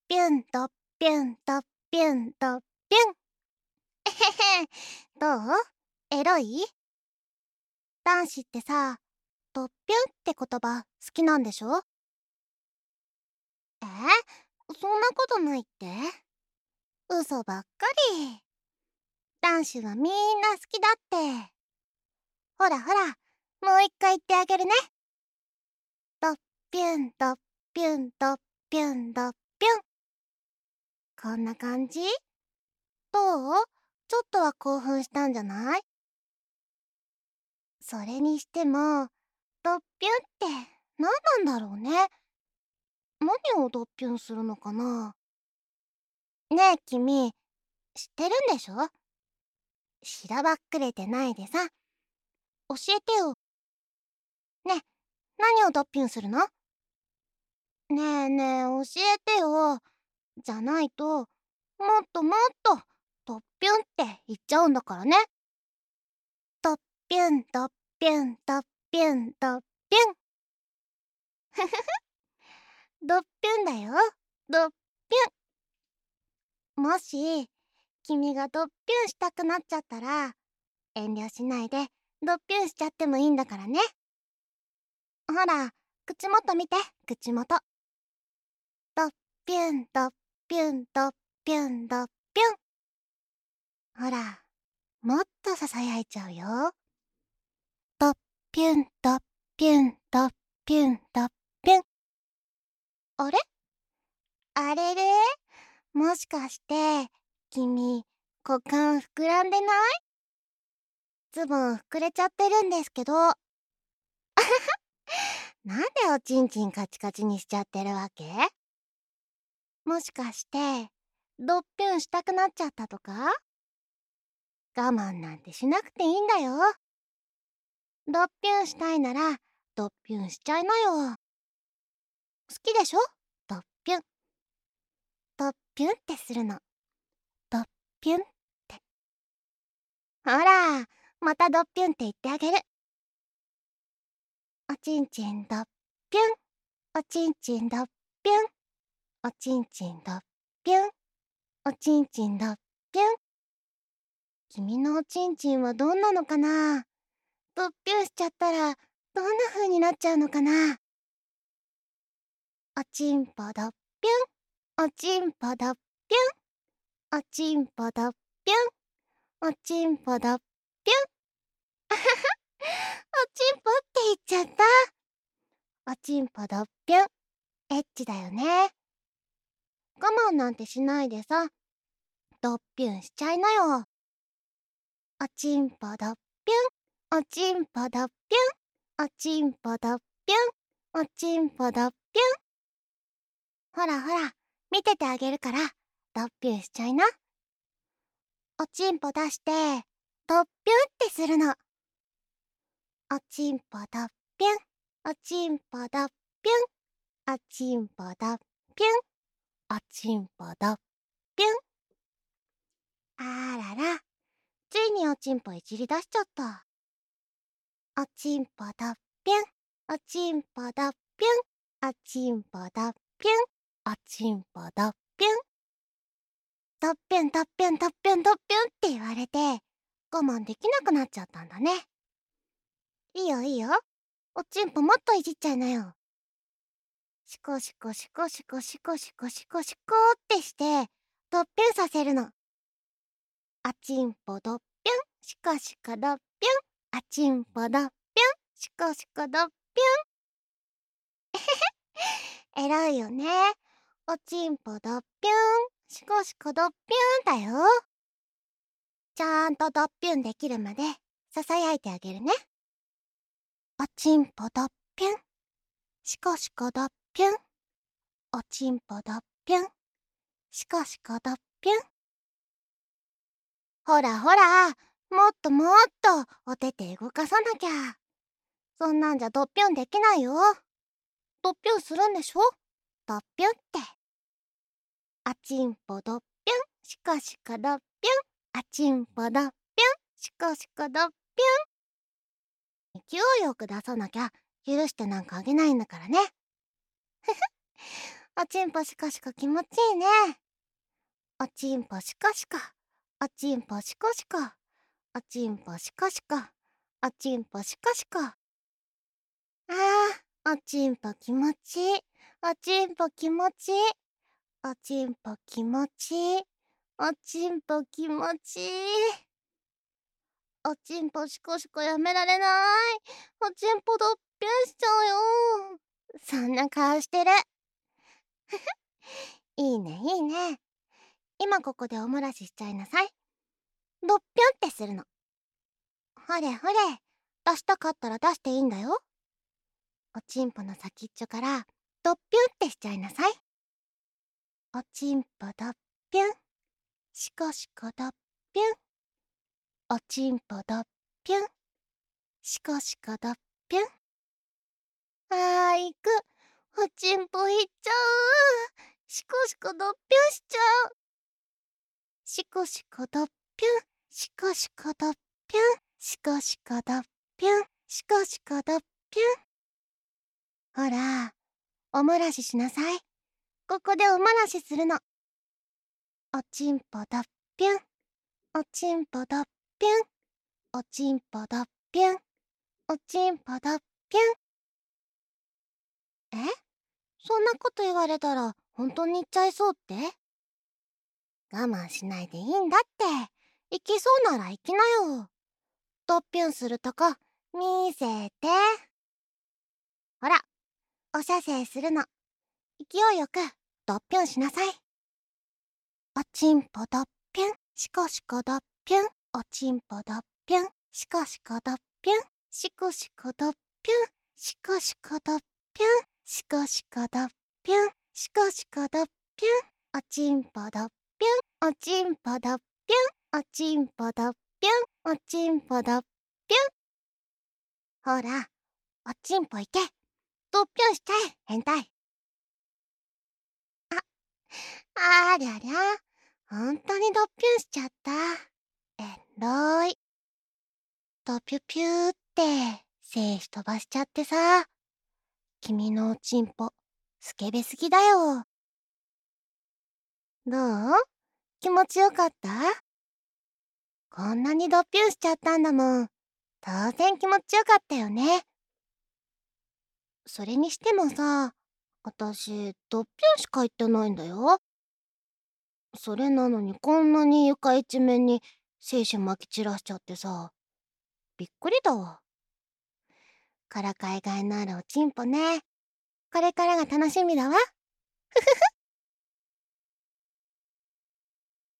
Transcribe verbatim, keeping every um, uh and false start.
ぴゅんとっぴゅんとっぴゅんとっぴゅん。えへへ、どう？エロい？男子ってさ、とっぴゅんって言葉好きなんでしょ？え？そんなことないって？嘘ばっかり。男子はみんな好きだって。ほらほら、もう一回言ってあげるね。とっぴゅんとっぴゅんとっぴゅんとっぴゅん。こんな感じ？どう？ちょっとは興奮したんじゃない？それにしても、ドッピュンって何なんだろうね。何をドッピュンするのかな？ねえ君、知ってるんでしょ？しらばっくれてないでさ、教えてよ。ねえ、何をドッピュンするの？ねえねえ、教えてよ。じゃないと、もっともっと、ドッピュンって言っちゃうんだからね。ドッピュン、ドッピュン、ドッピュン、ドッピュン。ふふふ、ドッピュンだよ。ドッピュン。もし、君がドッピュンしたくなっちゃったら、遠慮しないでドッピュンしちゃってもいいんだからね。ほら、口元見て、口元。ドッピュン、ドッピュン、ドッピュン、ドッピュン。ほら、もっとささやいちゃうよ。ドッピュン、ドッピュン、ドッピュン、ドッピュン。あれ？あれれ？もしかして、君、股間膨らんでない？ズボン膨れちゃってるんですけど。なんでおちんちんカチカチにしちゃってるわけ？もしかして、ドッピュンしたくなっちゃったとか？我慢なんてしなくていいんだよ。ドッピュンしたいなら、ドッピュンしちゃいなよ。好きでしょ？ドッピュン。ドッピュンってするの。ドッピュンって。ほら、またドッピュンって言ってあげる。おちんちんドッピュン。おちんちんドッピュン。おちんちんドッピュン。おちんちんドッピュン。君のおちんちんはどんなのかな？ドッピュンしちゃったらどんな風になっちゃうのかな？おちんぽドッピュン。おちんぽドッピュン。おちんぽドッピュン。おちんぽドッピュン。あはは、おちんぽって言っちゃった。おちんぽドッピュン。エッチだよね。我慢なんてしないでさ、ドッピュンしちゃいなよ。おちんぽドッピュン。おちんぽドッピュン。おちんぽドッピュン。おちんぽドッピュン。ほらほら、見ててあげるから、ドッピュンしちゃいな。おちんぽ出して、ドッピュンってするの。おちんぽドッピュン。おちんぽドッピュン。おちんぽドッピュン。おちんぽドッピュン。あらら、ついにおちんぽいじり出しちゃった。おちんぽドッピュン。おちんぽドッピュン。おちんぽドッピュン。おちんぽドッピュン。ドッピュンドッピュンドッピュンドッピュンって言われて、我慢できなくなっちゃったんだね。いいよいいよ。おちんぽもっといじっちゃいなよ。シコシコシコシコシコシコシコシコってして、ドッピュンさせるの。あちんぽドッピュン。シコシコドッピュン。あちんぽドッピュン。シコシコドッピュン。えらいよね。おちんぽドッピュン。シコシコドッピュンだよ。ちゃんとドッピュンできるまでささやいてあげるね。おちんぽドッピュン。シコシコドッピュン。おちんぽドッピュン。シコシコドッピュン。ほらほら、もっともっとおてて動かさなきゃ。そんなんじゃドッピュンできないよ。ドッピュンするんでしょ？ドッピュンって。あちんぽドッピュン。シコシコドッピュン。あちんぽドッピュン。シコシコドッピュン。勢いよく出さなきゃ許してなんかあげないんだからね。ふふ。 おちんぽシコシコ気持ちいいね。おちんぽシコシコ、おちんぽシコシコ、おちんぽシコシコ、おちんぽシコシコ。あー、おちんぽ気持ちいい。おちんぽ気持ちいい。おちんぽ気持ちいい。おちんぽ気持ちいい。おちんぽシコシコやめられない。おちんぽドッピュンしちゃうよ。そんな顔してる。いいねいいね。今ここでお漏らししちゃいなさい。ドッピュンってするの。ほれほれ、出したかったら出していいんだよ。おちんぽの先っちょからドッピュンってしちゃいなさい。おちんぽドッピュン、シコシコドッピュン。おちんぽドッピュン、シコシコドッピュン。あーいく。おちんぽいっちゃう。シコシコドッピュンしちゃう。シコシコドッピュン、シコシコドッピュン、シコシコドッピュン、シコシコドッピュン。ほら、お漏らししなさい。ここでお漏らしするの。おちんぽドッピュン、おちんぽドッピュン、おちんぽドッピュン、おちんぽドッピュン。え？そんなこと言われたら本当に言っちゃいそうって？我慢しないでいいんだって。行きそうなら行きなよ。ドッピュンするとこ見せて。ほら、お射精するの。勢いよくドッピュンしなさい。おちんぽドッピュン、シコシコドッピュン。おちんぽドッピュン、シコシコドッピュン。シコシコドッピュン、シコシコドッピュン。シコシコドッピュン、シコシコドッピュン。おちんぽドッピュン、おちんぽドッピュン。おちんぽドッピュン、おちんぽドッピュン。ほら、おちんぽいけ。ドッピュンしちゃえ、変態。あ、ありゃりゃ。ほんとにドッピュンしちゃった。えろい。ドピュピューって精子飛ばしちゃってさ。君のおちんぽ、スケベすぎだよ。どう？気持ちよかった？こんなにドッピュンしちゃったんだもん。当然気持ちよかったよね。それにしてもさ、あたし、ドッピュンしか言ってないんだよ。それなのにこんなに床一面に精子まき散らしちゃってさ、びっくりだわ。からかいがいのあるおちんぽね。これからが楽しみだわ。